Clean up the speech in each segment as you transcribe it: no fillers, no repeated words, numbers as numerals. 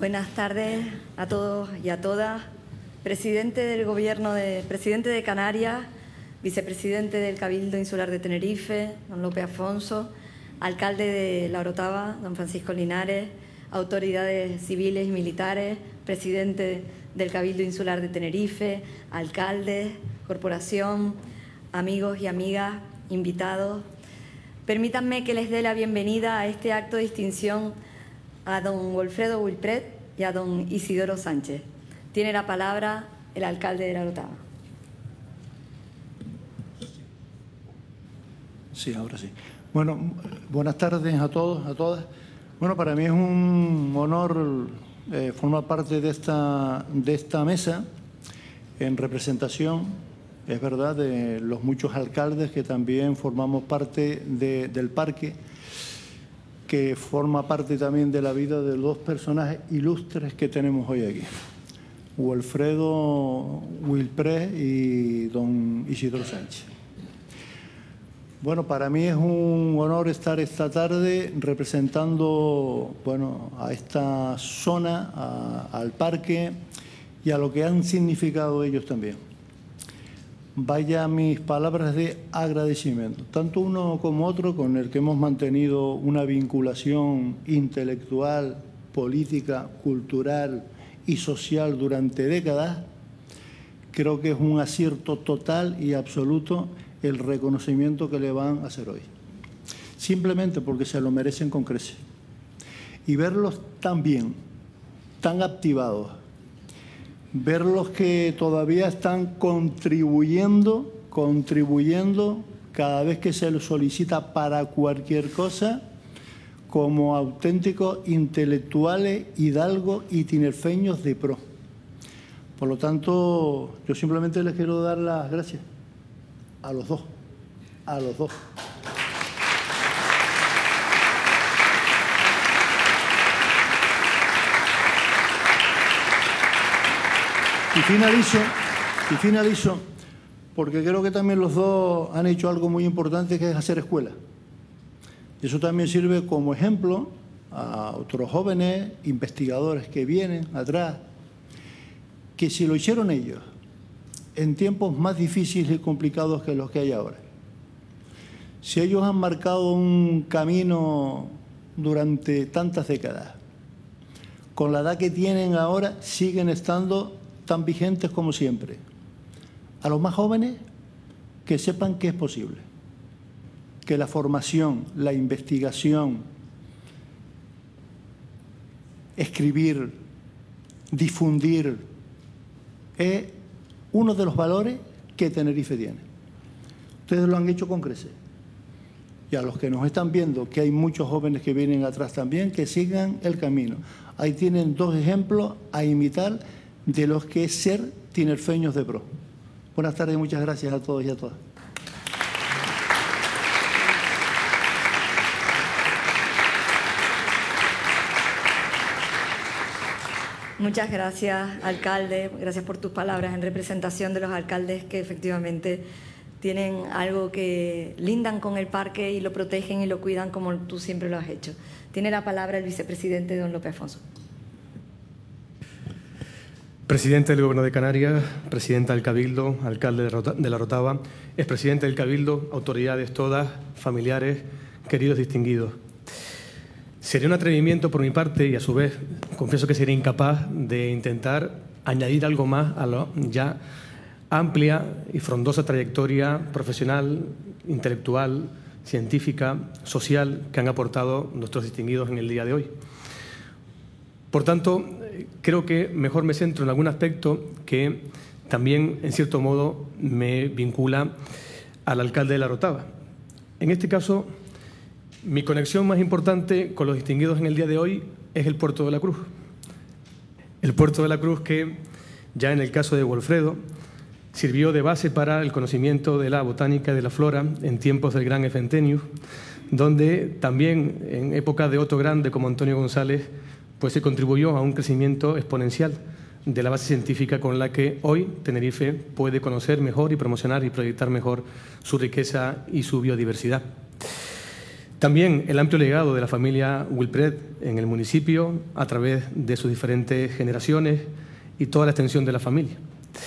Buenas tardes a todos y a todas. Presidente del Gobierno, presidente de Canarias, vicepresidente del Cabildo Insular de Tenerife, don López Afonso, alcalde de La Orotava, don Francisco Linares, autoridades civiles y militares, presidente del Cabildo Insular de Tenerife, alcaldes, corporación, amigos y amigas, invitados. Permítanme que les dé la bienvenida a este acto de distinción a don Wilfredo Wilpret y a don Isidoro Sánchez. Tiene la palabra el alcalde de La Orotava. Sí, ahora sí. Bueno, buenas tardes a todos, a todas. Bueno, para mí es un honor formar parte de esta mesa en representación, es verdad, de los muchos alcaldes que también formamos parte del parque, que forma parte también de la vida de dos personajes ilustres que tenemos hoy aquí. Wilfredo Wilpret y don Isidoro Sánchez. Bueno, para mí es un honor estar esta tarde representando, bueno, a esta zona, al parque y a lo que han significado ellos también. Vaya mis palabras de agradecimiento, tanto uno como otro, con el que hemos mantenido una vinculación intelectual, política, cultural y social durante décadas. Creo que es un acierto total y absoluto el reconocimiento que le van a hacer hoy. Simplemente porque se lo merecen con creces. Y verlos tan bien, tan activados, verlos que todavía están contribuyendo cada vez que se les solicita para cualquier cosa, como auténticos intelectuales, hidalgos y tinerfeños de pro. Por lo tanto, yo simplemente les quiero dar las gracias a los dos, Y finalizo, porque creo que también los dos han hecho algo muy importante, que es hacer escuela. Eso también sirve como ejemplo a otros jóvenes investigadores que vienen atrás, que si lo hicieron ellos en tiempos más difíciles y complicados que los que hay ahora, si ellos han marcado un camino durante tantas décadas, con la edad que tienen ahora siguen estando tan vigentes como siempre. A los más jóvenes, que sepan que es posible, que la formación, la investigación, escribir, difundir, es uno de los valores que Tenerife tiene. Ustedes lo han hecho con creces. Y a los que nos están viendo, que hay muchos jóvenes que vienen atrás también, que sigan el camino. Ahí tienen dos ejemplos a imitar de los que es ser tinerfeños de pro. Buenas tardes y muchas gracias a todos y a todas. Muchas gracias, alcalde. Gracias por tus palabras en representación de los alcaldes que efectivamente tienen algo que lindan con el parque y lo protegen y lo cuidan como tú siempre lo has hecho. Tiene la palabra el vicepresidente, don López Afonso. Presidente del Gobierno de Canarias, presidenta del Cabildo, alcalde de La Orotava, expresidente del Cabildo, autoridades todas, familiares, queridos distinguidos. Sería un atrevimiento por mi parte y a su vez confieso que sería incapaz de intentar añadir algo más a la ya amplia y frondosa trayectoria profesional, intelectual, científica, social que han aportado nuestros distinguidos en el día de hoy. Por tanto, creo que mejor me centro en algún aspecto que también, en cierto modo, me vincula al alcalde de La Orotava. En este caso, mi conexión más importante con los distinguidos en el día de hoy es el Puerto de la Cruz. El Puerto de la Cruz que, ya en el caso de Wilfredo, sirvió de base para el conocimiento de la botánica y de la flora en tiempos del Gran Efentenius, donde también en época de otro grande como Antonio González, pues se contribuyó a un crecimiento exponencial de la base científica con la que hoy Tenerife puede conocer mejor y promocionar y proyectar mejor su riqueza y su biodiversidad. También el amplio legado de la familia Wilpret en el municipio a través de sus diferentes generaciones y toda la extensión de la familia.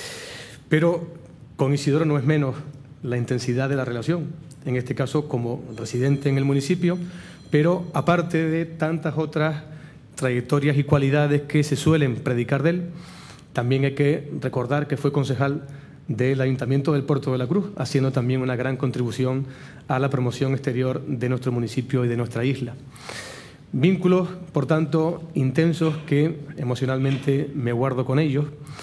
Pero con Isidoro no es menos la intensidad de la relación, en este caso como residente en el municipio, pero aparte de tantas otras trayectorias y cualidades que se suelen predicar de él, también hay que recordar que fue concejal del Ayuntamiento del Puerto de la Cruz, haciendo también una gran contribución a la promoción exterior de nuestro municipio y de nuestra isla. Vínculos, por tanto, intensos que emocionalmente me guardo con ellos,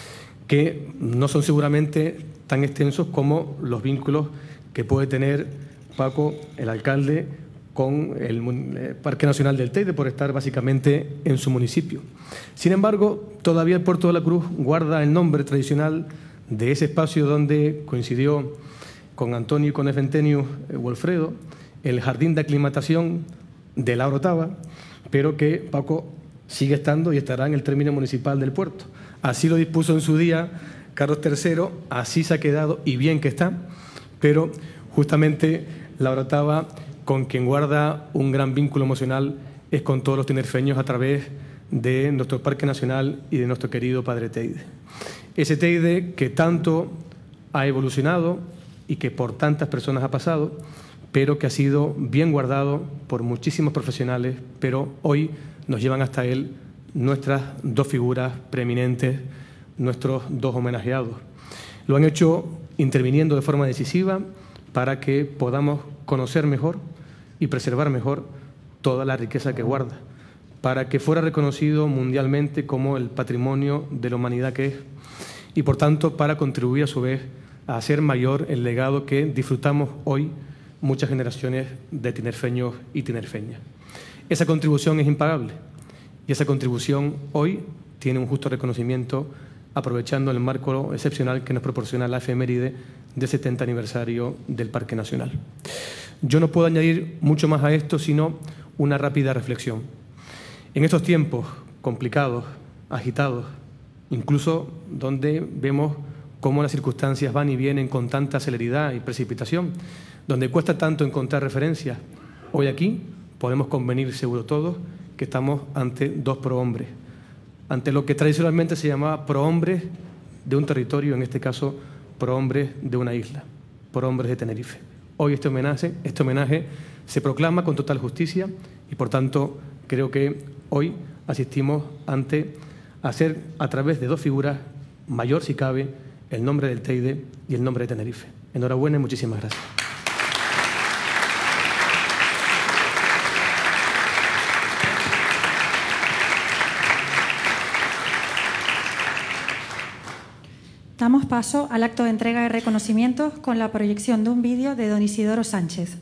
que no son seguramente tan extensos como los vínculos que puede tener Paco, el alcalde, con el Parque Nacional del Teide, por estar básicamente en su municipio. Sin embargo, todavía el Puerto de la Cruz guarda el nombre tradicional de ese espacio donde coincidió con Antonio y con Efenteniu Wolfredo, el jardín de aclimatación de la Orotava, pero que Paco sigue estando y estará en el término municipal del puerto. Así lo dispuso en su día Carlos III, así se ha quedado y bien que está, pero justamente la Orotava, con quien guarda un gran vínculo emocional, es con todos los tinerfeños a través de nuestro Parque Nacional y de nuestro querido Padre Teide. Ese Teide que tanto ha evolucionado y que por tantas personas ha pasado, pero que ha sido bien guardado por muchísimos profesionales, pero hoy nos llevan hasta él nuestras dos figuras preeminentes, nuestros dos homenajeados. Lo han hecho interviniendo de forma decisiva para que podamos conocer mejor y preservar mejor toda la riqueza que guarda, para que fuera reconocido mundialmente como el patrimonio de la humanidad que es, y por tanto para contribuir a su vez a hacer mayor el legado que disfrutamos hoy muchas generaciones de tinerfeños y tinerfeñas. Esa contribución es impagable y esa contribución hoy tiene un justo reconocimiento aprovechando el marco excepcional que nos proporciona la efeméride del 70 aniversario del Parque Nacional. Yo no puedo añadir mucho más a esto, sino una rápida reflexión. En estos tiempos complicados, agitados, incluso donde vemos cómo las circunstancias van y vienen con tanta celeridad y precipitación, donde cuesta tanto encontrar referencias, hoy aquí podemos convenir seguro todos que estamos ante dos prohombres, ante lo que tradicionalmente se llamaba prohombres de un territorio, en este caso prohombres de una isla, prohombres de Tenerife. Hoy este homenaje se proclama con total justicia y, por tanto, creo que hoy asistimos ante hacer a través de dos figuras, mayor si cabe, el nombre del Teide y el nombre de Tenerife. Enhorabuena y muchísimas gracias. Damos paso al acto de entrega de reconocimientos con la proyección de un vídeo de don Isidoro Sánchez.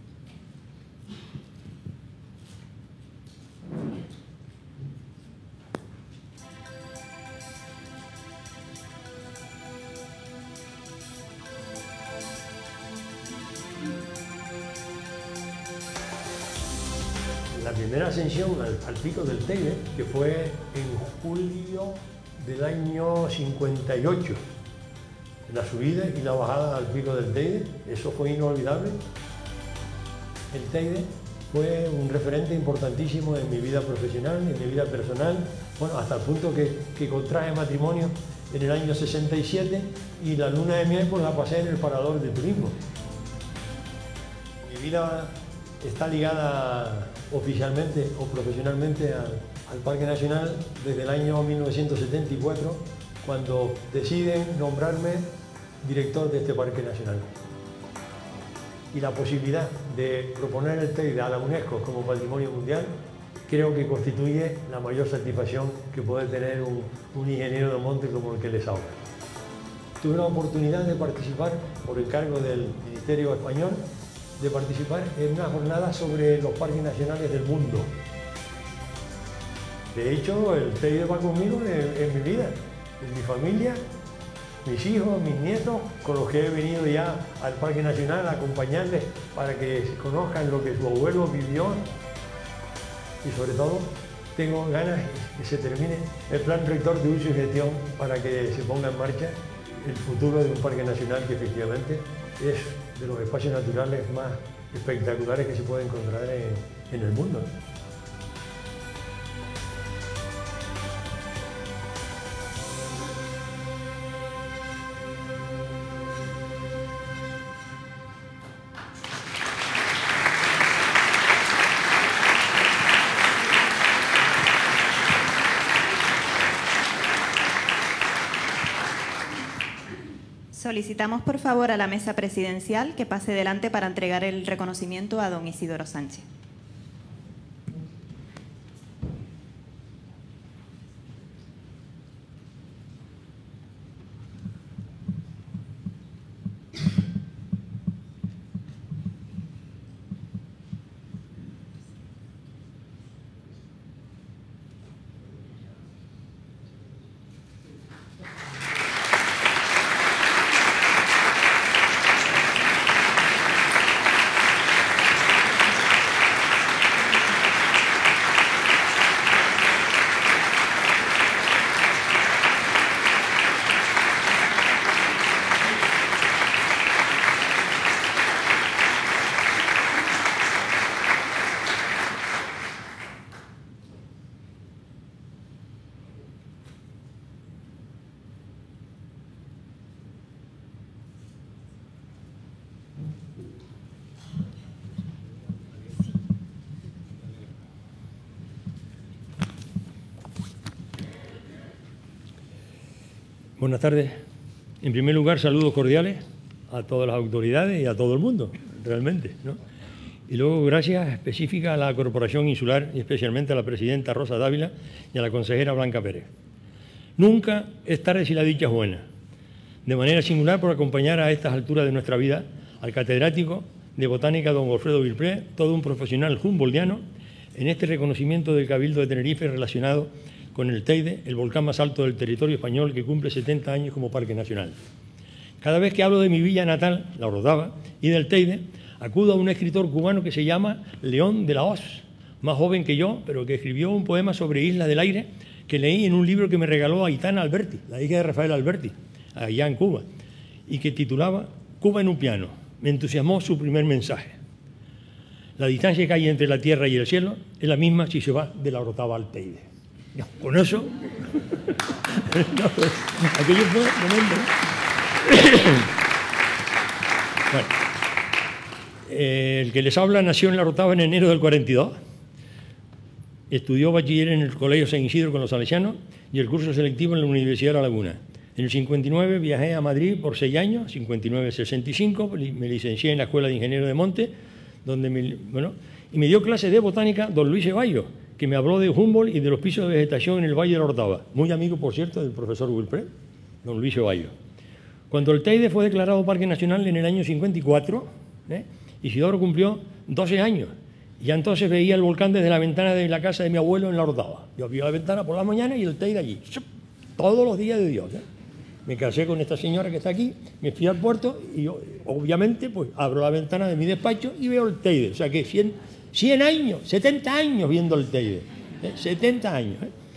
La primera ascensión al pico del Teide, que fue en julio del año 58, la subida y la bajada al pico del Teide, eso fue inolvidable. El Teide fue un referente importantísimo en mi vida profesional, en mi vida personal, bueno, hasta el punto que contraje matrimonio en el año 67 y la luna de miel pues la pasé en el Parador de Turismo. Mi vida está ligada oficialmente o profesionalmente al Parque Nacional desde el año 1974, cuando deciden nombrarme director de este Parque Nacional. Y la posibilidad de proponer el Teide a la UNESCO como Patrimonio Mundial creo que constituye la mayor satisfacción que puede tener un ingeniero de monte como el que les habla. Tuve la oportunidad de participar, por encargo del Ministerio Español, de participar en una jornada sobre los parques nacionales del mundo. De hecho, el Teide va conmigo en mi vida, en mi familia, mis hijos, mis nietos, con los que he venido ya al Parque Nacional a acompañarles para que conozcan lo que su abuelo vivió. Y sobre todo, tengo ganas de que se termine el plan rector de uso y gestión para que se ponga en marcha el futuro de un Parque Nacional que efectivamente es de los espacios naturales más espectaculares que se pueden encontrar en el mundo, ¿no? Solicitamos por favor a la mesa presidencial que pase delante para entregar el reconocimiento a don Isidoro Sánchez. Buenas tardes. En primer lugar, saludos cordiales a todas las autoridades y a todo el mundo, realmente, ¿no? Y luego, gracias específicas a la Corporación Insular y especialmente a la presidenta Rosa Dávila y a la consejera Blanca Pérez. Nunca es tarde si la dicha es buena. De manera singular por acompañar a estas alturas de nuestra vida al catedrático de Botánica don Alfredo Vilpré, todo un profesional humboldtiano, en este reconocimiento del Cabildo de Tenerife relacionado con el Teide, el volcán más alto del territorio español que cumple 70 años como parque nacional. Cada vez que hablo de mi villa natal, La Orotava, y del Teide, acudo a un escritor cubano que se llama León de la Hoz, más joven que yo, pero que escribió un poema sobre Islas del Aire que leí en un libro que me regaló Aitana Alberti, la hija de Rafael Alberti, allá en Cuba, y que titulaba Cuba en un piano. Me entusiasmó su primer mensaje. La distancia que hay entre la tierra y el cielo es la misma si se va de La Orotava al Teide. No, con eso, no, pues, aquello fue momento. Bueno, el que les habla nació en La Orotava en enero del 42, estudió bachiller en el Colegio San Isidro con los salesianos y el curso selectivo en la Universidad de La Laguna. En el 59 viajé a Madrid por 6 años, 59-65, me licencié en la Escuela de Ingenieros de Monte, donde y me dio clase de botánica don Luis Ceballos, que me habló de Humboldt y de los pisos de vegetación en el Valle de la Orotava. Muy amigo, por cierto, del profesor Vilpré, don Luis Ceballos. Cuando el Teide fue declarado Parque Nacional en el año 54, Isidoro cumplió 12 años. Ya entonces veía el volcán desde la ventana de la casa de mi abuelo en La Orotava. Yo abría la ventana por la mañana y el Teide allí. Todos los días de Dios. Me casé con esta señora que está aquí, me fui al puerto y yo, obviamente, pues abro la ventana de mi despacho y veo el Teide. O sea que 100 años, 70 años viendo el Teide. 70 años.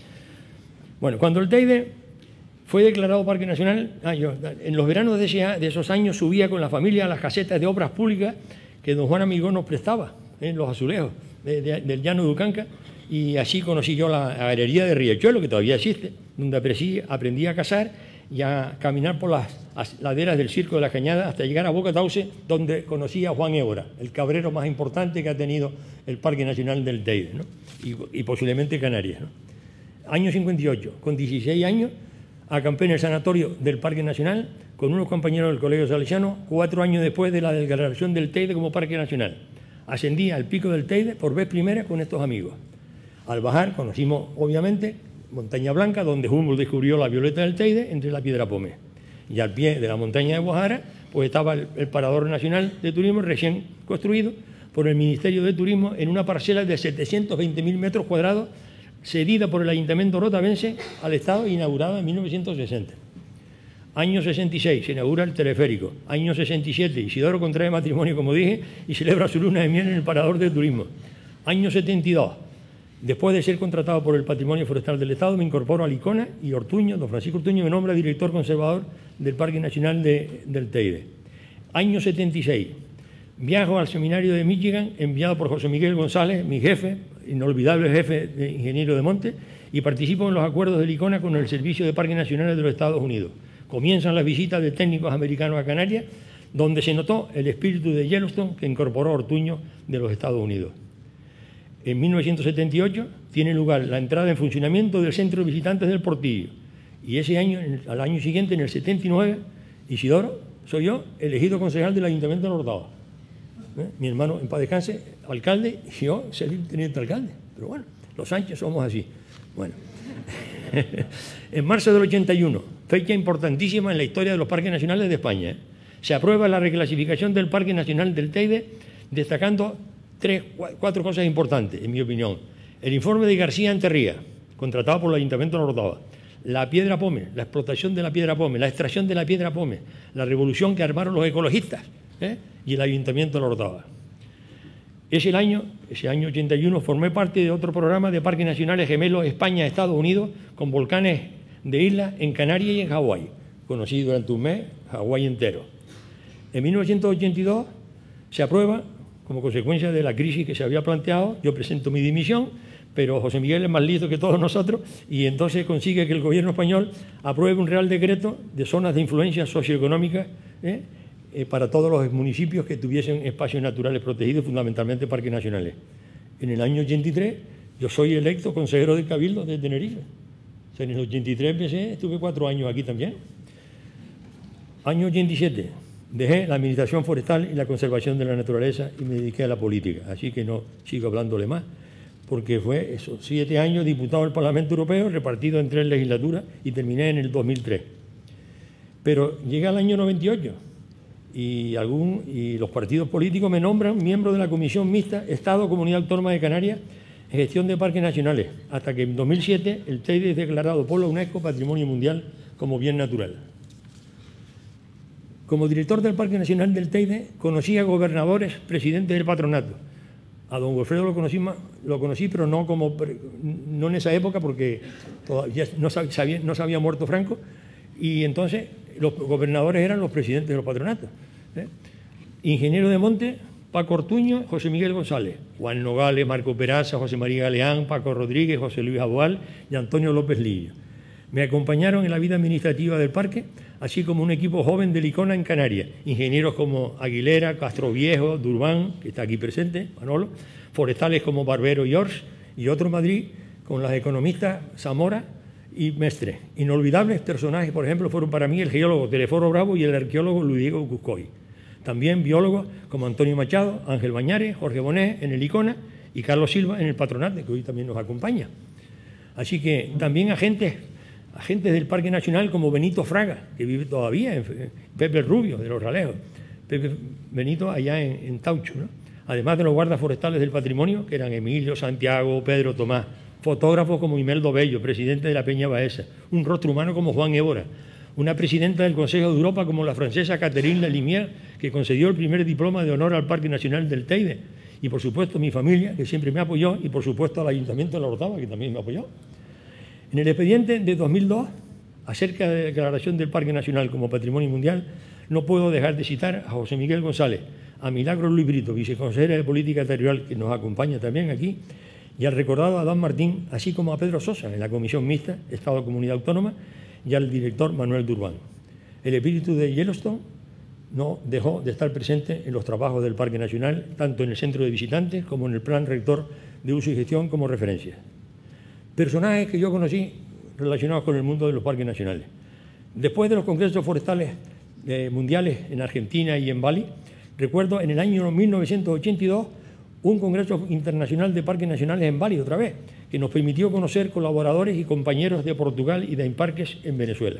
Bueno, cuando el Teide fue declarado Parque Nacional, en los veranos de esos años subía con la familia a las casetas de obras públicas que don Juan Amigó nos prestaba, los azulejos del llano de Ucanca, y así conocí yo la aguerería de Riachuelo, que todavía existe, donde aprendí a cazar y a caminar por las laderas del Circo de la Cañada hasta llegar a Boca Tauce, donde conocí a Juan Évora, el cabrero más importante que ha tenido el Parque Nacional del Teide, ¿no? y posiblemente Canarias, ¿no? Año 58, con 16 años, acampé en el sanatorio del Parque Nacional con unos compañeros del Colegio Salesiano, 4 años después de la declaración del Teide como Parque Nacional. Ascendí al pico del Teide por vez primera con estos amigos. Al bajar conocimos, obviamente, Montaña Blanca, donde Humboldt descubrió la violeta del Teide entre la Piedra Pómez. Y al pie de la montaña de Guajara, pues estaba el Parador Nacional de Turismo recién construido por el Ministerio de Turismo en una parcela de 720.000 metros cuadrados, cedida por el Ayuntamiento rotavense al Estado, inaugurada en 1960. Año 66, se inaugura el teleférico. Año 67, Isidoro contrae matrimonio, como dije, y celebra su luna de miel en el Parador de Turismo. Año 72, después de ser contratado por el Patrimonio Forestal del Estado, me incorporo a Licona y Ortuño, don Francisco Ortuño me nombra director conservador del Parque Nacional del Teide. Año 76, Viajo al seminario de Michigan, enviado por José Miguel González, mi jefe, inolvidable jefe de ingeniero de monte, y participo en los acuerdos del ICONA con el Servicio de Parques Nacionales de los Estados Unidos. Comienzan las visitas de técnicos americanos a Canarias, donde se notó el espíritu de Yellowstone que incorporó Ortuño de los Estados Unidos. En 1978 tiene lugar la entrada en funcionamiento del Centro de Visitantes del Portillo, y ese año, al año siguiente, en el 79, Isidoro, soy yo, elegido concejal del Ayuntamiento de La Orotava. Mi hermano, en paz descanse, alcalde, y yo salí teniente alcalde. Pero bueno, los Sánchez somos así. Bueno, en marzo del 81, fecha importantísima en la historia de los parques nacionales de España, se aprueba la reclasificación del Parque Nacional del Teide, destacando cuatro cosas importantes, en mi opinión. El informe de García Enterría, contratado por el Ayuntamiento de La Orotava, la piedra pómez, la explotación de la piedra pómez, la extracción de la piedra pómez, la revolución que armaron los ecologistas y el Ayuntamiento de La Orotava. Ese año 81, formé parte de otro programa de parques nacionales gemelos España-Estados Unidos con volcanes de islas en Canarias y en Hawái. Conocí durante un mes Hawái entero. En 1982 se aprueba, como consecuencia de la crisis que se había planteado, yo presento mi dimisión, pero José Miguel es más listo que todos nosotros y entonces consigue que el gobierno español apruebe un Real Decreto de zonas de influencia socioeconómica para todos los municipios que tuviesen espacios naturales protegidos, fundamentalmente parques nacionales. En el año 83 yo soy electo consejero del Cabildo de Tenerife. O sea, en el 83 empecé, estuve 4 años aquí también. Año 87 dejé la administración forestal y la conservación de la naturaleza y me dediqué a la política, así que no sigo hablándole más, porque fue esos 7 años diputado del Parlamento Europeo, repartido en 3 legislaturas, y terminé en el 2003. Pero llegué al año 98 y los partidos políticos me nombran miembro de la Comisión Mixta Estado-Comunidad Autónoma de Canarias en gestión de parques nacionales, hasta que en 2007 el Teide es declarado por la UNESCO Patrimonio Mundial como bien natural. Como director del Parque Nacional del Teide, conocí a gobernadores, presidentes del patronato. A don Wilfredo lo conocí, pero no en esa época, porque todavía no se había muerto Franco, y entonces los gobernadores eran los presidentes de los patronatos. Ingeniero de monte, Paco Ortuño, José Miguel González, Juan Nogales, Marco Peraza, José María Galeán, Paco Rodríguez, José Luis Aboal y Antonio López Lillo. Me acompañaron en la vida administrativa del parque, así como un equipo joven del ICONA en Canarias, ingenieros como Aguilera, Castroviejo, Durbán, que está aquí presente, Manolo, forestales como Barbero y Ors, y otro en Madrid con las economistas Zamora y Mestre. Inolvidables personajes, por ejemplo, fueron para mí el geólogo Teleforo Bravo y el arqueólogo Luis Diego Cuscoy. También biólogos como Antonio Machado, Ángel Bañares, Jorge Bonet en el ICONA y Carlos Silva en el Patronato, que hoy también nos acompaña. Así que también agentes del Parque Nacional como Benito Fraga, que vive todavía, Pepe Rubio de Los Ralejos, Benito allá en Taucho, ¿no? Además de los guardas forestales del patrimonio, que eran Emilio, Santiago, Pedro, Tomás, fotógrafos como Imeldo Bello, presidente de la Peña Baeza, un rostro humano como Juan Évora, una presidenta del Consejo de Europa como la francesa Catherine Lalimière, que concedió el primer diploma de honor al Parque Nacional del Teide, y por supuesto mi familia, que siempre me apoyó, y por supuesto al Ayuntamiento de La Orotava, que también me apoyó. En el expediente de 2002, acerca de la declaración del Parque Nacional como Patrimonio Mundial, no puedo dejar de citar a José Miguel González, a Milagros Luis Brito, viceconsejera de Política Territorial, que nos acompaña también aquí, y al recordado Adán Martín, así como a Pedro Sosa, en la Comisión Mixta, Estado-Comunidad Autónoma, y al director Manuel Durbán. El espíritu de Yellowstone no dejó de estar presente en los trabajos del Parque Nacional, tanto en el centro de visitantes como en el plan rector de uso y gestión como referencia. Personajes que yo conocí relacionados con el mundo de los parques nacionales. Después de los congresos forestales mundiales en Argentina y en Bali, recuerdo en el año 1982 un congreso internacional de parques nacionales en Bali otra vez, que nos permitió conocer colaboradores y compañeros de Portugal y de Imparques de Venezuela.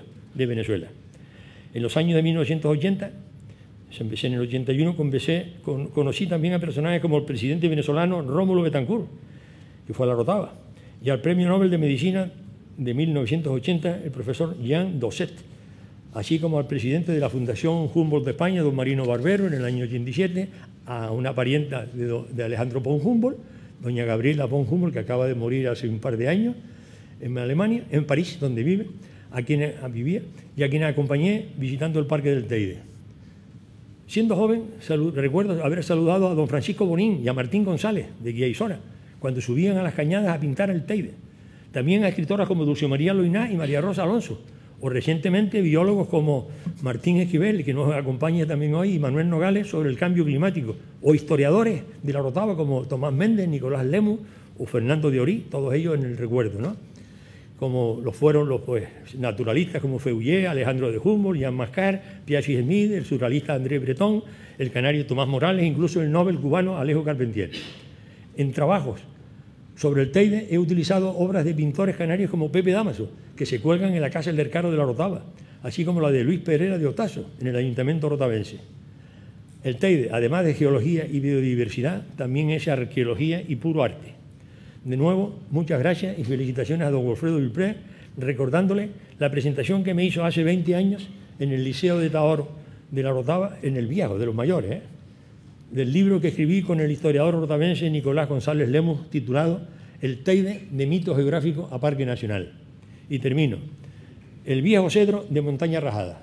En los años de 1980, empecé en el 81, conocí también a personajes como el presidente venezolano Rómulo Betancourt, que fue a La Orotava, y al Premio Nobel de Medicina de 1980, el profesor Jean Dosset, así como al presidente de la Fundación Humboldt de España, don Marino Barbero, en el año 87, a una parienta de Alejandro von Humboldt, doña Gabriela von Humboldt, que acaba de morir hace un par de años en Alemania, en París, donde vive, a quien vivía, y a quien acompañé visitando el Parque del Teide. Siendo joven, recuerdo haber saludado a don Francisco Bonín y a Martín González, de Guiaisora, cuando subían a las cañadas a pintar el Teide. También a escritoras como Dulce María Loiná y María Rosa Alonso, o recientemente biólogos como Martín Esquivel, que nos acompaña también hoy, y Manuel Nogales sobre el cambio climático, o historiadores de la Orotava como Tomás Méndez, Nicolás Lemus o Fernando de Orí, todos ellos en el recuerdo, ¿no? Como lo fueron los naturalistas como Feuillé, Alejandro de Humboldt, Jean Mascar, Piazzi Smith, el surrealista André Breton, el canario Tomás Morales, incluso el Nobel cubano Alejo Carpentier. En trabajos sobre el Teide he utilizado obras de pintores canarios como Pepe Dámaso, que se cuelgan en la Casa del Caro de la Orotava, así como la de Luis Pereira de Otazo, en el Ayuntamiento rotavense. El Teide, además de geología y biodiversidad, también es arqueología y puro arte. De nuevo, muchas gracias y felicitaciones a don Wilfredo Vilpré, recordándole la presentación que me hizo hace 20 años en el Liceo de Tahoro de la Orotava, en el Viejo, de los mayores, del libro que escribí con el historiador rotavense Nicolás González Lemus, titulado El Teide de mito geográfico a Parque Nacional. Y termino. El Viejo Cedro de Montaña Rajada.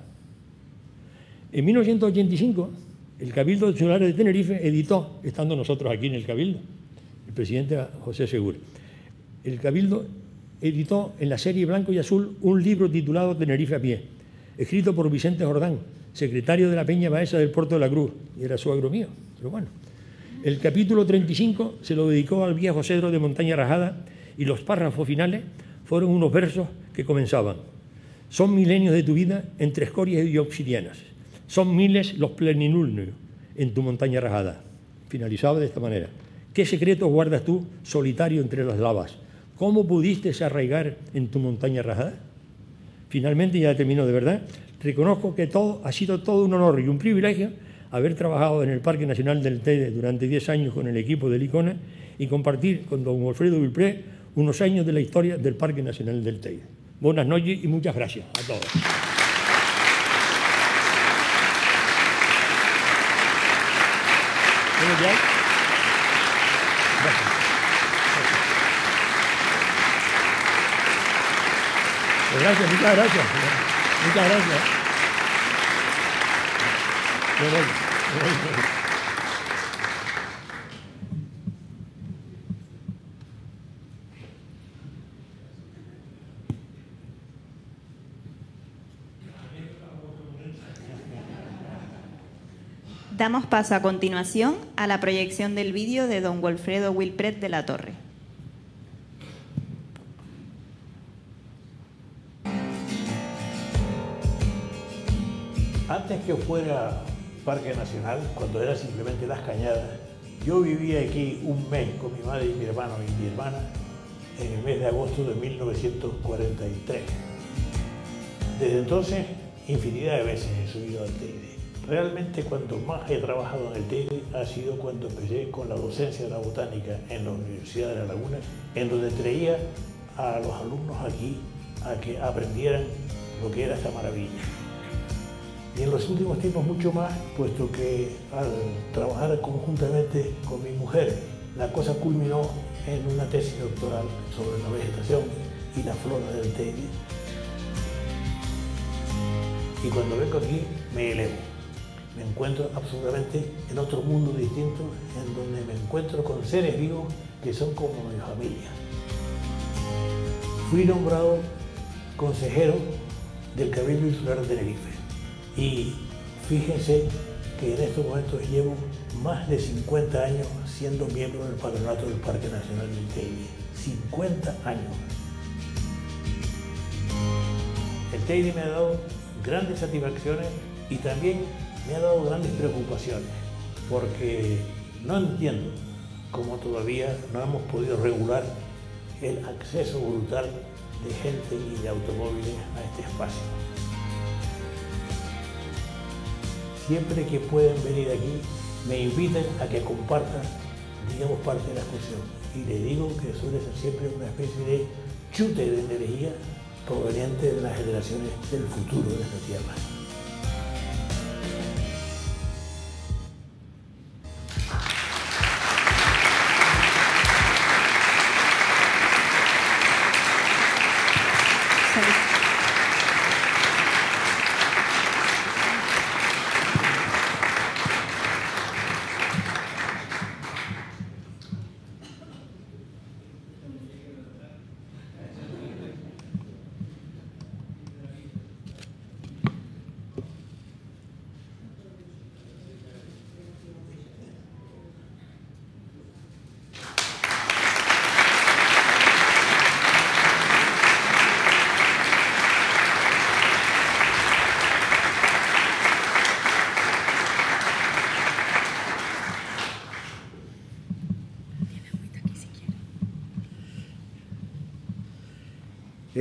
En 1985, el Cabildo Insular de Tenerife editó, estando nosotros aquí en el Cabildo, el presidente José Segura, el Cabildo editó en la serie Blanco y Azul un libro titulado Tenerife a pie, escrito por Vicente Jordán, secretario de la Peña Baeza del Puerto de la Cruz, y era suegro mío, pero bueno. El capítulo 35 se lo dedicó al Viejo Cedro de Montaña Rajada y los párrafos finales fueron unos versos que comenzaban: son milenios de tu vida entre escorias y obsidianas, son miles los plenilunios en tu montaña rajada. Finalizaba de esta manera: ¿qué secretos guardas tú solitario entre las lavas? ¿Cómo pudiste arraigar en tu montaña rajada? Finalmente, ya termino de verdad, reconozco que ha sido todo un honor y un privilegio haber trabajado en el Parque Nacional del Teide durante 10 años con el equipo del ICONA y compartir con don Wilfredo Vilpré unos años de la historia del Parque Nacional del Teide. Buenas noches y muchas gracias a todos. Gracias. Gracias, muchas gracias. Muchas gracias. Damos paso a continuación a la proyección del vídeo de don Wilfredo Vilpré de la Torre. Antes que fuera Parque Nacional, cuando era simplemente Las Cañadas, yo vivía aquí un mes con mi madre y mi hermano y mi hermana en el mes de agosto de 1943. Desde entonces, infinidad de veces he subido al Teide. Realmente cuando más he trabajado en el Teide ha sido cuando empecé con la docencia de la botánica en la Universidad de La Laguna, en donde traía a los alumnos aquí a que aprendieran lo que era esta maravilla. Y en los últimos tiempos mucho más, puesto que al trabajar conjuntamente con mi mujer, la cosa culminó en una tesis doctoral sobre la vegetación y la flora del Teide. Y cuando vengo aquí me elevo, me encuentro absolutamente en otro mundo distinto, en donde me encuentro con seres vivos que son como mi familia. Fui nombrado consejero del Cabildo Insular de Tenerife. Y fíjense que en estos momentos llevo más de 50 años siendo miembro del patronato del Parque Nacional del Teide. 50 años. El Teide me ha dado grandes satisfacciones y también me ha dado grandes preocupaciones, porque no entiendo cómo todavía no hemos podido regular el acceso brutal de gente y de automóviles a este espacio. Siempre que pueden venir aquí, me invitan a que compartan, digamos, parte de la excursión. Y les digo que suele ser siempre una especie de chute de energía proveniente de las generaciones del futuro de esta tierra.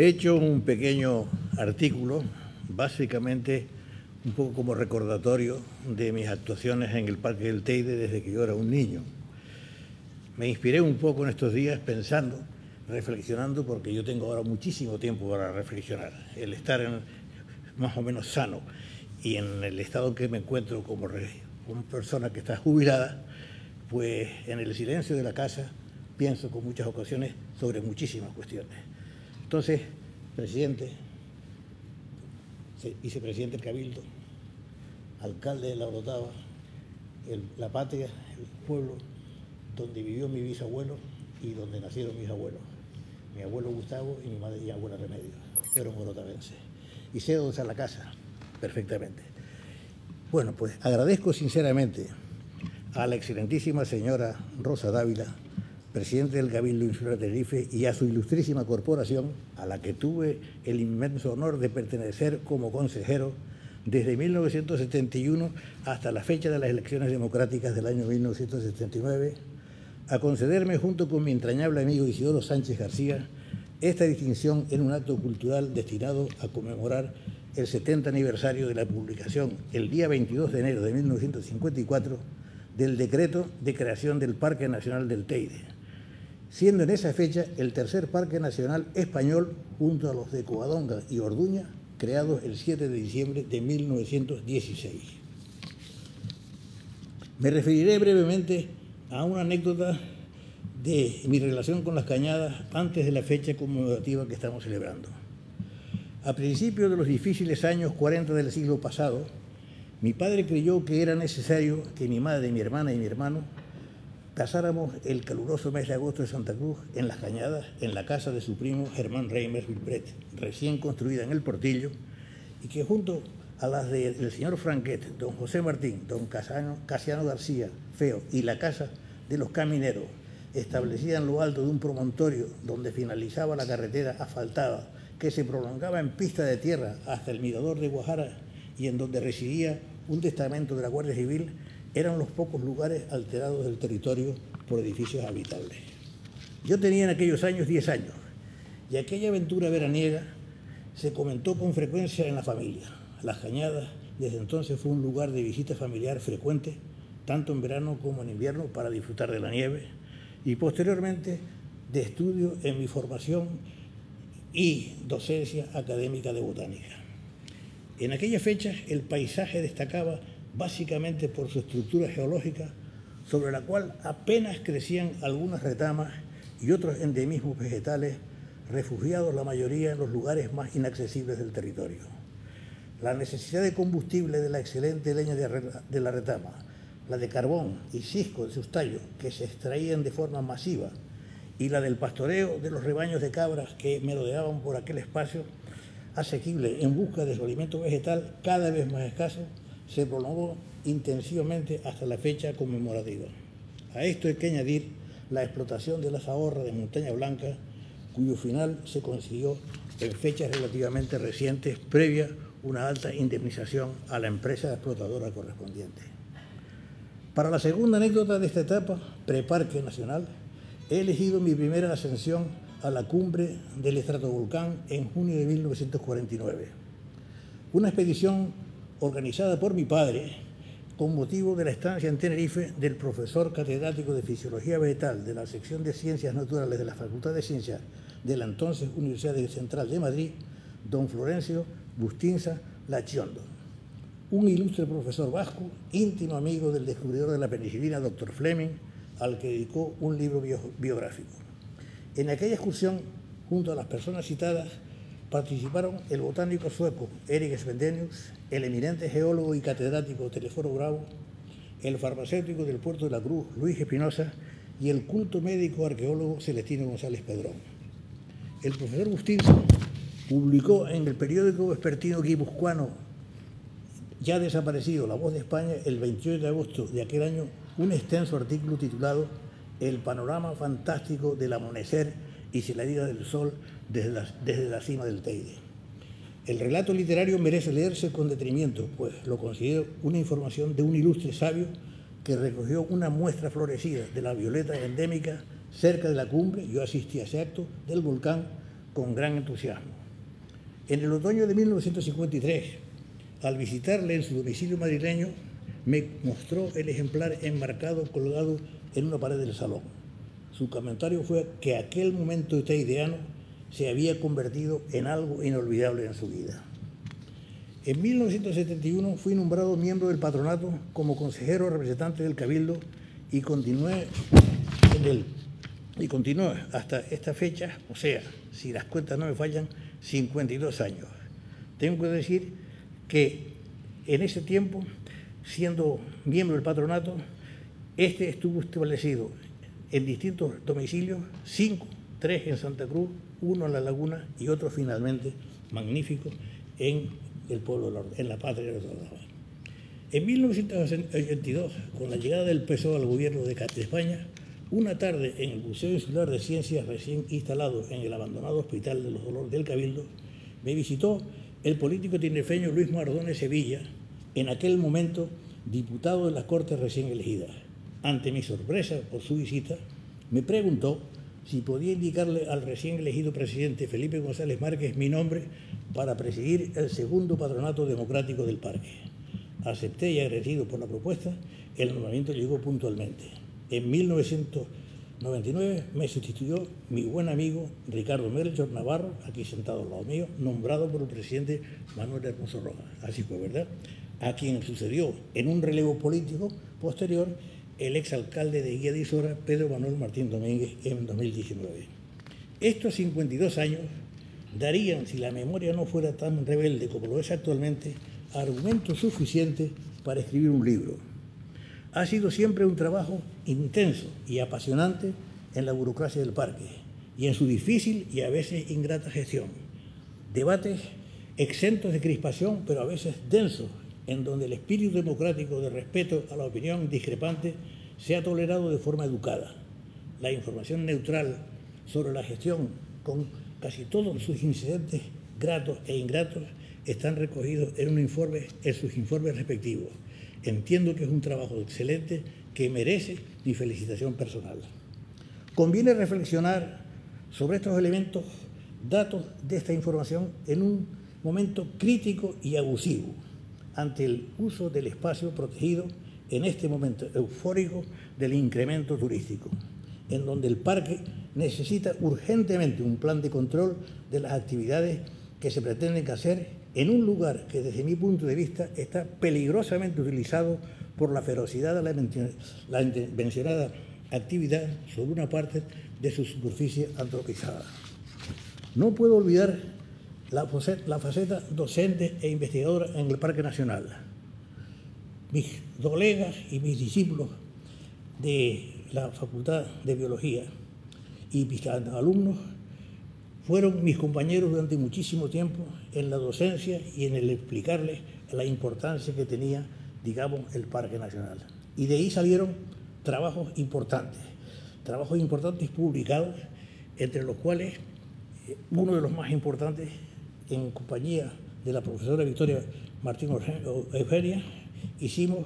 He hecho un pequeño artículo, básicamente un poco como recordatorio de mis actuaciones en el Parque del Teide desde que yo era un niño. Me inspiré un poco en estos días pensando, reflexionando, porque yo tengo ahora muchísimo tiempo para reflexionar. El estar más o menos sano y en el estado en que me encuentro como persona que está jubilada, pues en el silencio de la casa pienso con muchas ocasiones sobre muchísimas cuestiones. Entonces, presidente, vicepresidente del Cabildo, alcalde de La Orotava, la patria, el pueblo donde vivió mi bisabuelo y donde nacieron mis abuelos, mi abuelo Gustavo y mi madre y abuela Remedios, fueron orotavenses. Y sé dónde está la casa, perfectamente. Bueno, pues agradezco sinceramente a la excelentísima señora Rosa Dávila, presidente del Cabildo Insular de Tenerife, y a su ilustrísima corporación, a la que tuve el inmenso honor de pertenecer como consejero desde 1971 hasta la fecha de las elecciones democráticas del año 1979, a concederme junto con mi entrañable amigo Isidoro Sánchez García esta distinción en un acto cultural destinado a conmemorar el 70 aniversario de la publicación, el día 22 de enero de 1954, del decreto de creación del Parque Nacional del Teide, siendo en esa fecha el tercer parque nacional español junto a los de Covadonga y Orduña, creados el 7 de diciembre de 1916. Me referiré brevemente a una anécdota de mi relación con las cañadas antes de la fecha conmemorativa que estamos celebrando. A principios de los difíciles años 40 del siglo pasado, mi padre creyó que era necesario que mi madre, mi hermana y mi hermano pasáramos el caluroso mes de agosto de Santa Cruz en las cañadas, en la casa de su primo Germán Reimers Vilbret, recién construida en el Portillo, y que junto a las del señor Franquet, don José Martín, don Casiano García Feo y la casa de los camineros, establecida en lo alto de un promontorio donde finalizaba la carretera asfaltada que se prolongaba en pista de tierra hasta el mirador de Guajara y en donde residía un testamento de la Guardia Civil, eran los pocos lugares alterados del territorio por edificios habitables. Yo tenía en aquellos años 10 años y aquella aventura veraniega se comentó con frecuencia en la familia. Las Cañadas desde entonces fue un lugar de visita familiar frecuente, tanto en verano como en invierno, para disfrutar de la nieve y posteriormente de estudio en mi formación y docencia académica de botánica. En aquellas fechas el paisaje destacaba básicamente por su estructura geológica, sobre la cual apenas crecían algunas retamas y otros endemismos vegetales, refugiados la mayoría en los lugares más inaccesibles del territorio. La necesidad de combustible de la excelente leña de la retama, la de carbón y cisco de sus tallos, que se extraían de forma masiva, y la del pastoreo de los rebaños de cabras que merodeaban por aquel espacio asequible en busca de su alimento vegetal cada vez más escaso, se prolongó intensivamente hasta la fecha conmemorativa. A esto hay que añadir la explotación de la zahorra de Montaña Blanca, cuyo final se consiguió en fechas relativamente recientes, previa una alta indemnización a la empresa explotadora correspondiente. Para la segunda anécdota de esta etapa, preparque nacional, he elegido mi primera ascensión a la cumbre del estratovolcán en junio de 1949. Una expedición organizada por mi padre con motivo de la estancia en Tenerife del profesor catedrático de Fisiología Vegetal de la sección de Ciencias Naturales de la Facultad de Ciencias de la entonces Universidad Central de Madrid, don Florencio Bustinza Lachiondo, un ilustre profesor vasco, íntimo amigo del descubridor de la penicilina, doctor Fleming, al que dedicó un libro biográfico. En aquella excursión, junto a las personas citadas, participaron el botánico sueco Erik Svendenius, el eminente geólogo y catedrático Telesforo Bravo, el farmacéutico del Puerto de la Cruz Luis Espinosa y el culto médico arqueólogo Celestino González Pedrón. El profesor Bustinza publicó en el periódico vespertino guipuzcoano ya desaparecido, La Voz de España, el 28 de agosto de aquel año, un extenso artículo titulado El panorama fantástico del amanecer y salida del sol desde la cima del Teide. El relato literario merece leerse con detenimiento, pues lo considero una información de un ilustre sabio que recogió una muestra florecida de la violeta endémica cerca de la cumbre, yo asistí a ese acto, del volcán, con gran entusiasmo. En el otoño de 1953, al visitarle en su domicilio madrileño, me mostró el ejemplar enmarcado, colgado en una pared del salón. Su comentario fue que aquel momento teideano se había convertido en algo inolvidable en su vida. En 1971 fui nombrado miembro del patronato como consejero representante del Cabildo y continué hasta esta fecha, o sea, si las cuentas no me fallan, 52 años. Tengo que decir que en ese tiempo, siendo miembro del patronato, este estuvo establecido en distintos domicilios, 5, 3 en Santa Cruz, 1 en La Laguna y otro finalmente magnífico en el pueblo, en la patria de Rodava. En 1982, con la llegada del PSOE al gobierno de España, una tarde en el Museo Insular de Ciencias recién instalado en el abandonado Hospital de los Dolores del Cabildo, me visitó el político tinerfeño Luis Mardones Sevilla, en aquel momento diputado de las Cortes recién elegidas. Ante mi sorpresa por su visita, me preguntó si podía indicarle al recién elegido presidente Felipe González Márquez mi nombre para presidir el segundo patronato democrático del parque. Acepté y agradecido por la propuesta, el nombramiento llegó puntualmente. En 1999 me sustituyó mi buen amigo Ricardo Melchor Navarro, aquí sentado al lado mío, nombrado por el presidente Manuel Hermoso Rojas. Así fue, ¿verdad? A quien sucedió en un relevo político posterior el exalcalde de Guía de Isora, Pedro Manuel Martín Domínguez, en 2019. Estos 52 años darían, si la memoria no fuera tan rebelde como lo es actualmente, argumentos suficientes para escribir un libro. Ha sido siempre un trabajo intenso y apasionante en la burocracia del parque y en su difícil y a veces ingrata gestión. Debates exentos de crispación, pero a veces densos, en donde el espíritu democrático de respeto a la opinión discrepante se ha tolerado de forma educada. La información neutral sobre la gestión, con casi todos sus incidentes gratos e ingratos, están recogidos en sus informes respectivos. Entiendo que es un trabajo excelente que merece mi felicitación personal. Conviene reflexionar sobre estos elementos, datos de esta información en un momento crítico y abusivo ante el uso del espacio protegido en este momento eufórico del incremento turístico, en donde el parque necesita urgentemente un plan de control de las actividades que se pretenden hacer en un lugar que desde mi punto de vista está peligrosamente utilizado por la ferocidad de la mencionada actividad sobre una parte de su superficie antropizada. No puedo olvidar la faceta docente e investigadora en el Parque Nacional. Mis colegas y mis discípulos de la Facultad de Biología y mis alumnos fueron mis compañeros durante muchísimo tiempo en la docencia y en el explicarles la importancia que tenía, digamos, el Parque Nacional. Y de ahí salieron trabajos importantes publicados, entre los cuales uno de los más importantes, en compañía de la profesora Victoria Martín Eugenia, hicimos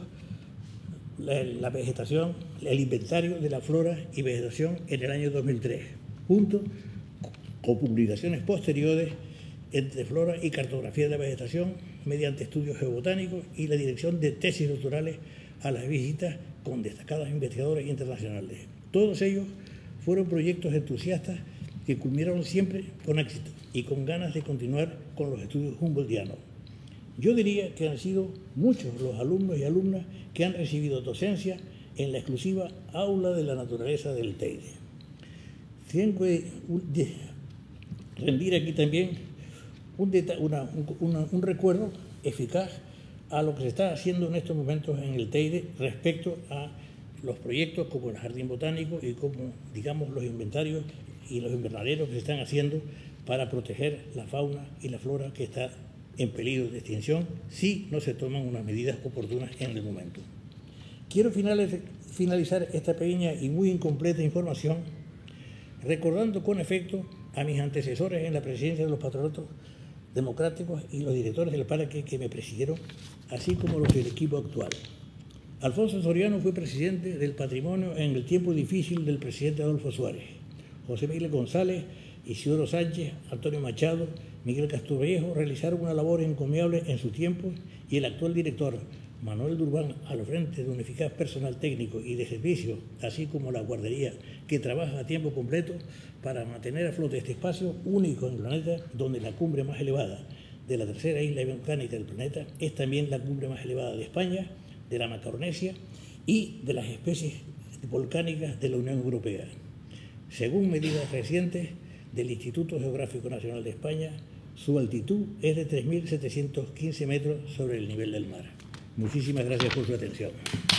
la vegetación, el inventario de la flora y vegetación en el año 2003, junto con publicaciones posteriores entre flora y cartografía de la vegetación mediante estudios geobotánicos y la dirección de tesis doctorales a las visitas con destacados investigadores internacionales. Todos ellos fueron proyectos entusiastas que culminaron siempre con éxito y con ganas de continuar con los estudios humboldtianos. Yo diría que han sido muchos los alumnos y alumnas que han recibido docencia en la exclusiva aula de la naturaleza del Teide. Tengo que rendir aquí también un recuerdo eficaz a lo que se está haciendo en estos momentos en el Teide respecto a los proyectos como el Jardín Botánico y como, digamos, los inventarios y los invernaderos que se están haciendo para proteger la fauna y la flora que está en peligro de extinción si no se toman unas medidas oportunas en el momento. Quiero finalizar esta pequeña y muy incompleta información recordando con efecto a mis antecesores en la presidencia de los patronatos democráticos y los directores del parque que me presidieron, así como los del equipo actual. Alfonso Soriano fue presidente del patrimonio en el tiempo difícil del presidente Adolfo Suárez. José Miguel González Isidoro Sánchez, Antonio Machado, Miguel Castroviejo realizaron una labor encomiable en su tiempo y el actual director, Manuel Durbán, al frente de un eficaz personal técnico y de servicio, así como la guardería, que trabaja a tiempo completo para mantener a flote este espacio único en el planeta, donde la cumbre más elevada de la tercera isla volcánica del planeta es también la cumbre más elevada de España, de la Macaronesia y de las especies volcánicas de la Unión Europea. Según medidas recientes del Instituto Geográfico Nacional de España, su altitud es de 3.715 metros sobre el nivel del mar. Muchísimas gracias por su atención.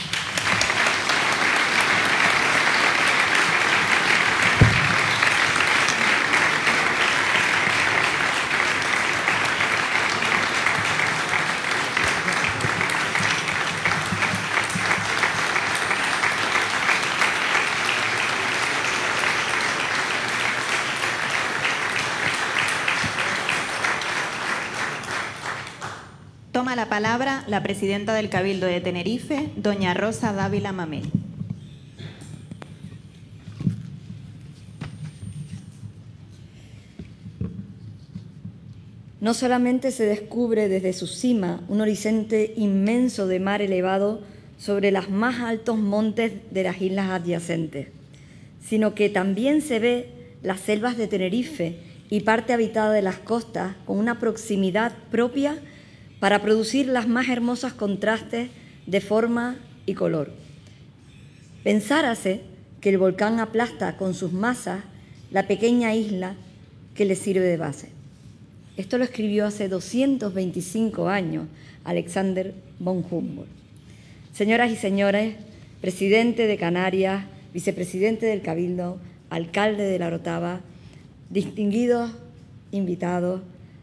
Toma la palabra la presidenta del Cabildo de Tenerife, doña Rosa Dávila Mamel. No solamente se descubre desde su cima un horizonte inmenso de mar elevado sobre los más altos montes de las islas adyacentes, sino que también se ve las selvas de Tenerife y parte habitada de las costas con una proximidad propia para producir las más hermosos contrastes de forma y color. Pensárase que el volcán aplasta con sus masas la pequeña isla que le sirve de base. Esto lo escribió hace 225 años Alexander von Humboldt. Señoras y señores, presidente de Canarias, vicepresidente del Cabildo, alcalde de La Orotava, distinguidos invitados,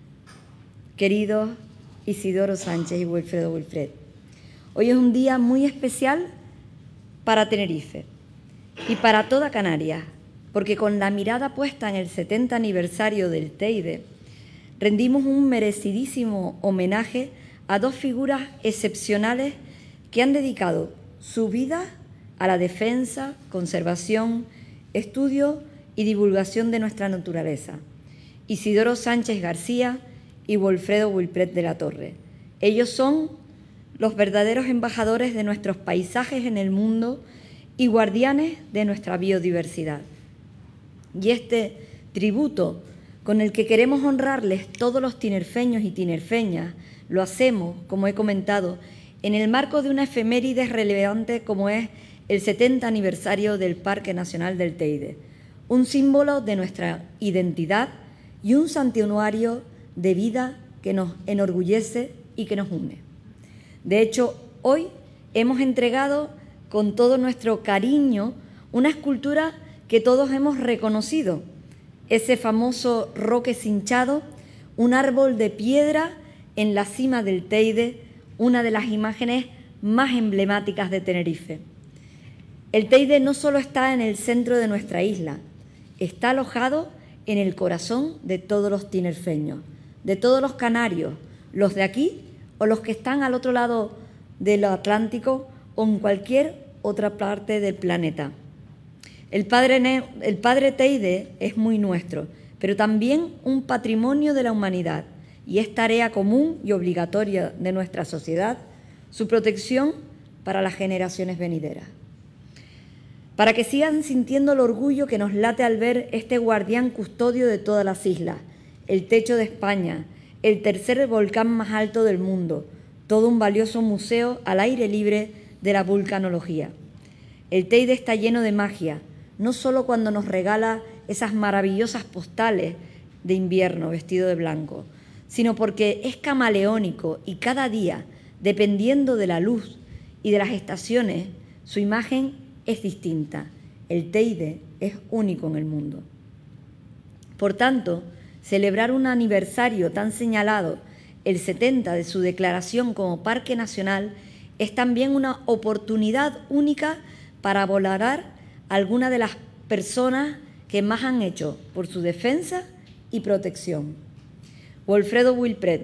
queridos Isidoro Sánchez y Wilfredo Wilfred. Hoy es un día muy especial para Tenerife y para toda Canarias, porque con la mirada puesta en el 70 aniversario del Teide, rendimos un merecidísimo homenaje a dos figuras excepcionales que han dedicado su vida a la defensa, conservación, estudio y divulgación de nuestra naturaleza: Isidoro Sánchez García y Wilfredo Wilfred de la Torre. Ellos son los verdaderos embajadores de nuestros paisajes en el mundo y guardianes de nuestra biodiversidad. Y este tributo con el que queremos honrarles todos los tinerfeños y tinerfeñas, lo hacemos, como he comentado, en el marco de una efeméride relevante como es el 70 aniversario del Parque Nacional del Teide, un símbolo de nuestra identidad y un santuario de vida que nos enorgullece y que nos une. De hecho, hoy hemos entregado con todo nuestro cariño una escultura que todos hemos reconocido, ese famoso roque cinchado, un árbol de piedra en la cima del Teide, una de las imágenes más emblemáticas de Tenerife. El Teide no solo está en el centro de nuestra isla, está alojado en el corazón de todos los tinerfeños, de todos los canarios, los de aquí o los que están al otro lado del Atlántico o en cualquier otra parte del planeta. El Padre Teide es muy nuestro, pero también un patrimonio de la humanidad, y es tarea común y obligatoria de nuestra sociedad su protección para las generaciones venideras. Para que sigan sintiendo el orgullo que nos late al ver este guardián custodio de todas las islas, el techo de España, el tercer volcán más alto del mundo, todo un valioso museo al aire libre de la vulcanología. El Teide está lleno de magia, no solo cuando nos regala esas maravillosas postales de invierno vestido de blanco, sino porque es camaleónico y cada día, dependiendo de la luz y de las estaciones, su imagen es distinta. El Teide es único en el mundo. Por tanto, celebrar un aniversario tan señalado, el 70 de su declaración como Parque Nacional, es también una oportunidad única para valorar a algunas de las personas que más han hecho por su defensa y protección. Wilfredo Wilfred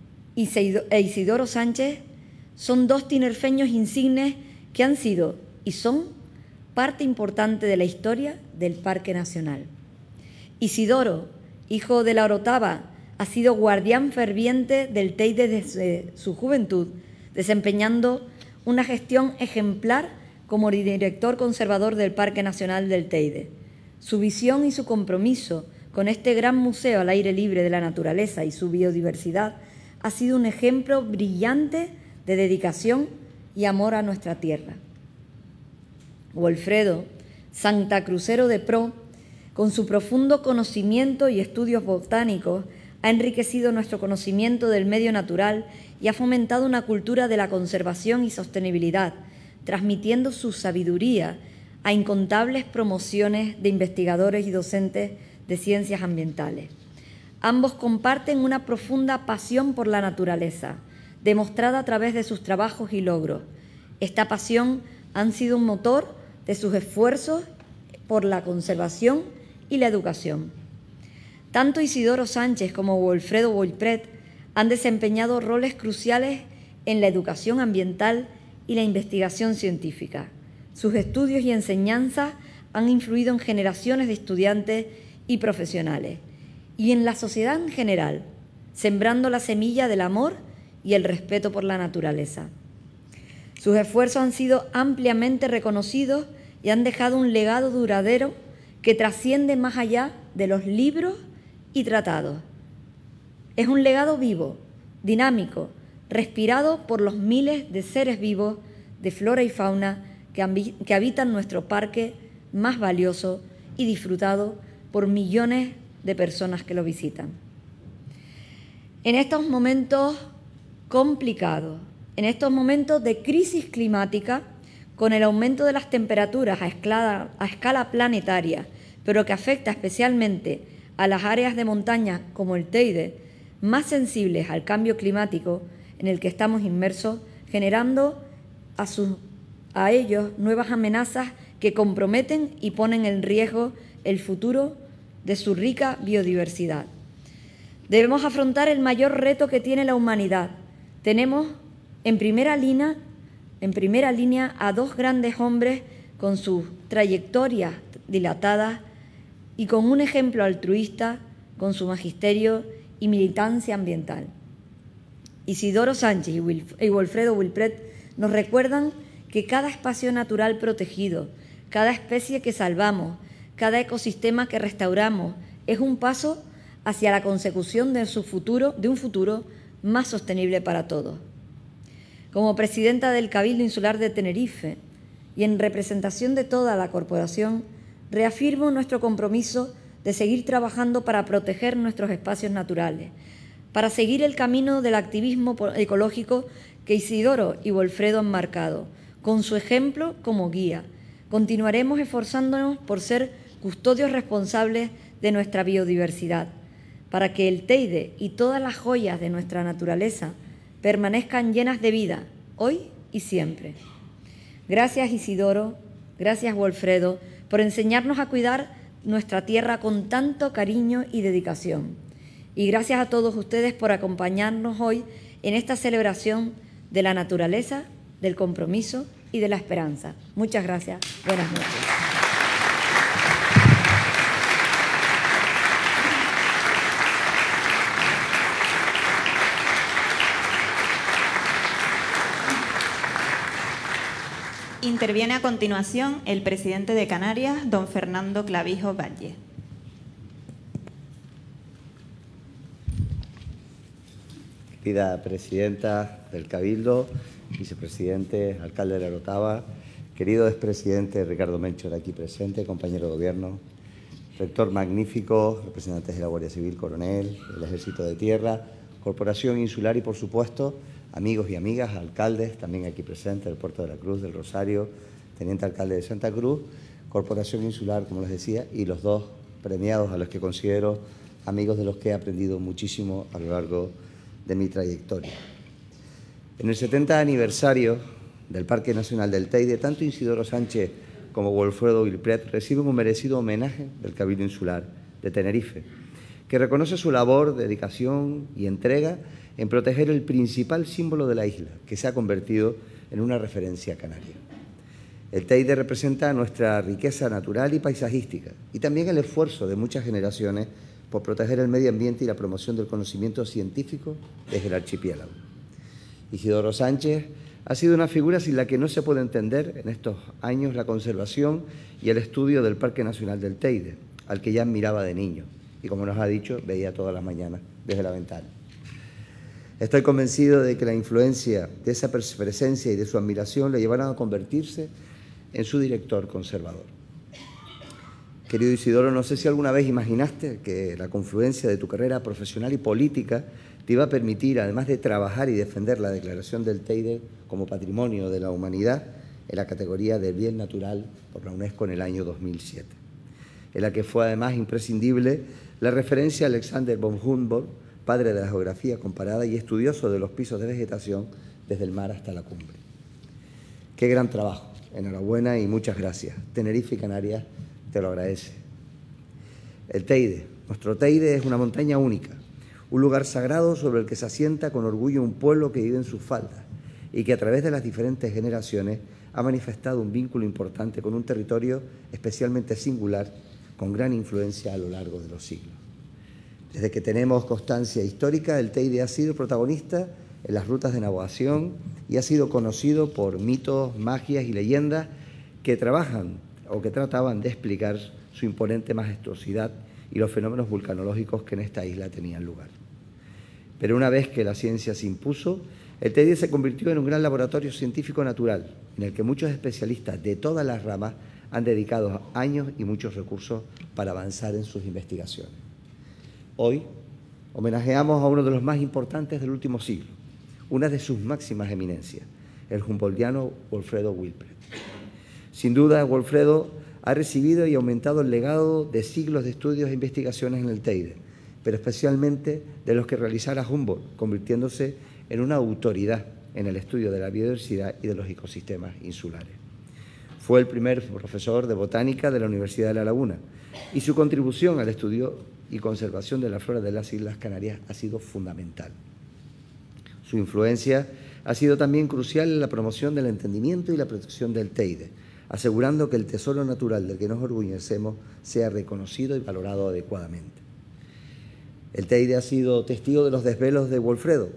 e Isidoro Sánchez son dos tinerfeños insignes que han sido y son parte importante de la historia del Parque Nacional. Isidoro, hijo de la Orotava, ha sido guardián ferviente del Teide desde su juventud, desempeñando una gestión ejemplar como director conservador del Parque Nacional del Teide. Su visión y su compromiso con este gran museo al aire libre de la naturaleza y su biodiversidad ha sido un ejemplo brillante de dedicación y amor a nuestra tierra. Wilfredo, santacrucero de pro, con su profundo conocimiento y estudios botánicos, ha enriquecido nuestro conocimiento del medio natural y ha fomentado una cultura de la conservación y sostenibilidad, transmitiendo su sabiduría a incontables promociones de investigadores y docentes de ciencias ambientales. Ambos comparten una profunda pasión por la naturaleza, demostrada a través de sus trabajos y logros. Esta pasión ha sido un motor de sus esfuerzos por la conservación y la educación. Tanto Isidoro Sánchez como Wilfredo Wilpret han desempeñado roles cruciales en la educación ambiental y la investigación científica. Sus estudios y enseñanzas han influido en generaciones de estudiantes y profesionales y en la sociedad en general, sembrando la semilla del amor y el respeto por la naturaleza. Sus esfuerzos han sido ampliamente reconocidos y han dejado un legado duradero que trasciende más allá de los libros y tratados. Es un legado vivo, dinámico, respirado por los miles de seres vivos de flora y fauna que habitan nuestro parque más valioso y disfrutado por millones de personas que lo visitan. En estos momentos complicados, en estos momentos de crisis climática, con el aumento de las temperaturas a escala planetaria, pero que afecta especialmente a las áreas de montaña como el Teide, más sensibles al cambio climático en el que estamos inmersos, generando a ellos nuevas amenazas que comprometen y ponen en riesgo el futuro de su rica biodiversidad. Debemos afrontar el mayor reto que tiene la humanidad. Tenemos en primera línea a dos grandes hombres con sus trayectorias dilatadas y con un ejemplo altruista con su magisterio y militancia ambiental. Isidoro Sánchez y Wilfredo Wilpret nos recuerdan que cada espacio natural protegido, cada especie que salvamos, cada ecosistema que restauramos es un paso hacia la consecución de un futuro más sostenible para todos. Como presidenta del Cabildo Insular de Tenerife y en representación de toda la corporación, reafirmo nuestro compromiso de seguir trabajando para proteger nuestros espacios naturales, para seguir el camino del activismo ecológico que Isidoro y Wilfredo han marcado, con su ejemplo como guía. Continuaremos esforzándonos por ser custodios responsables de nuestra biodiversidad, para que el Teide y todas las joyas de nuestra naturaleza permanezcan llenas de vida, hoy y siempre. Gracias Isidoro, gracias Wilfredo, por enseñarnos a cuidar nuestra tierra con tanto cariño y dedicación. Y gracias a todos ustedes por acompañarnos hoy en esta celebración de la naturaleza, del compromiso y de la esperanza. Muchas gracias. Buenas noches. Interviene a continuación el presidente de Canarias, don Fernando Clavijo Valle. Querida presidenta del Cabildo, vicepresidente, alcalde de la Orotava, querido expresidente Ricardo Melchor aquí presente, compañero de gobierno, rector magnífico, representantes de la Guardia Civil, coronel, del Ejército de Tierra, Corporación Insular y, por supuesto, amigos y amigas, alcaldes, también aquí presentes, del Puerto de la Cruz, del Rosario, teniente alcalde de Santa Cruz, Corporación Insular, como les decía, y los dos premiados a los que considero amigos de los que he aprendido muchísimo a lo largo de mi trayectoria. En el 70 aniversario del Parque Nacional del Teide, tanto Isidoro Sánchez como Wilfredo Wilpret reciben un merecido homenaje del Cabildo Insular de Tenerife, que reconoce su labor, dedicación y entrega en proteger el principal símbolo de la isla, que se ha convertido en una referencia canaria. El Teide representa nuestra riqueza natural y paisajística y también el esfuerzo de muchas generaciones por proteger el medio ambiente y la promoción del conocimiento científico desde el archipiélago. Isidoro Sánchez ha sido una figura sin la que no se puede entender en estos años la conservación y el estudio del Parque Nacional del Teide, al que ya admiraba de niño y, como nos ha dicho, veía todas las mañanas desde la ventana. Estoy convencido de que la influencia de esa presencia y de su admiración le llevaron a convertirse en su director conservador. Querido Isidoro, no sé si alguna vez imaginaste que la confluencia de tu carrera profesional y política te iba a permitir, además de trabajar y defender la declaración del Teide como Patrimonio de la Humanidad en la categoría de Bien Natural por la UNESCO en el año 2007, en la que fue además imprescindible la referencia a Alexander von Humboldt, padre de la geografía comparada y estudioso de los pisos de vegetación desde el mar hasta la cumbre. Qué gran trabajo, enhorabuena y muchas gracias. Tenerife y Canarias te lo agradece. El Teide, nuestro Teide es una montaña única, un lugar sagrado sobre el que se asienta con orgullo un pueblo que vive en sus faldas y que a través de las diferentes generaciones ha manifestado un vínculo importante con un territorio especialmente singular, con gran influencia a lo largo de los siglos. Desde que tenemos constancia histórica, el Teide ha sido protagonista en las rutas de navegación y ha sido conocido por mitos, magias y leyendas que trabajan o que trataban de explicar su imponente majestuosidad y los fenómenos vulcanológicos que en esta isla tenían lugar. Pero una vez que la ciencia se impuso, el Teide se convirtió en un gran laboratorio científico natural, en el que muchos especialistas de todas las ramas han dedicado años y muchos recursos para avanzar en sus investigaciones. Hoy homenajeamos a uno de los más importantes del último siglo, una de sus máximas eminencias, el humboldtiano Goldfredo Wilpret. Sin duda, Goldfredo ha recibido y aumentado el legado de siglos de estudios e investigaciones en el Teide, pero especialmente de los que realizara Humboldt, convirtiéndose en una autoridad en el estudio de la biodiversidad y de los ecosistemas insulares. Fue el primer profesor de botánica de la Universidad de La Laguna y su contribución al estudio y conservación de la flora de las Islas Canarias ha sido fundamental. Su influencia ha sido también crucial en la promoción del entendimiento y la protección del Teide, asegurando que el tesoro natural del que nos orgullecemos sea reconocido y valorado adecuadamente. El Teide ha sido testigo de los desvelos de Goldfredo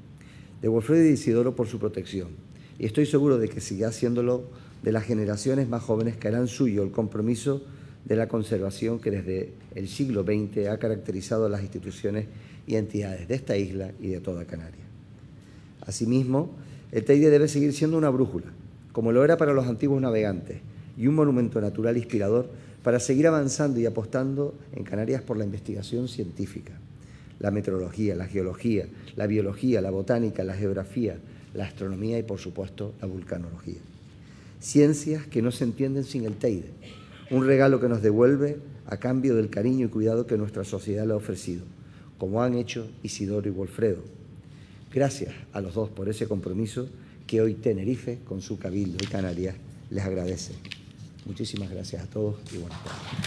y Isidoro por su protección, y estoy seguro de que siga haciéndolo de las generaciones más jóvenes que harán suyo el compromiso de la conservación que desde el siglo XX ha caracterizado a las instituciones y entidades de esta isla y de toda Canarias. Asimismo, el Teide debe seguir siendo una brújula, como lo era para los antiguos navegantes, y un monumento natural inspirador para seguir avanzando y apostando en Canarias por la investigación científica, la meteorología, la geología, la biología, la botánica, la geografía, la astronomía y, por supuesto, la vulcanología. Ciencias que no se entienden sin el Teide, un regalo que nos devuelve a cambio del cariño y cuidado que nuestra sociedad le ha ofrecido, como han hecho Isidoro y Goldfredo. Gracias a los dos por ese compromiso que hoy Tenerife, con su Cabildo y Canarias, les agradece. Muchísimas gracias a todos y buenas tardes.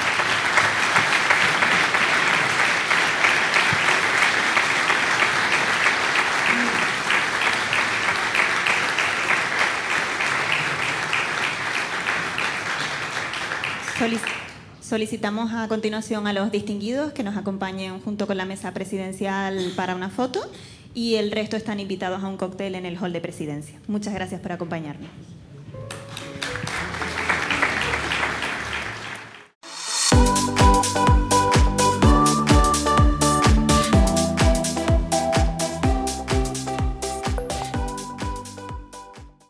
Solicitamos a continuación a los distinguidos que nos acompañen junto con la mesa presidencial para una foto y el resto están invitados a un cóctel en el hall de presidencia. Muchas gracias por acompañarnos.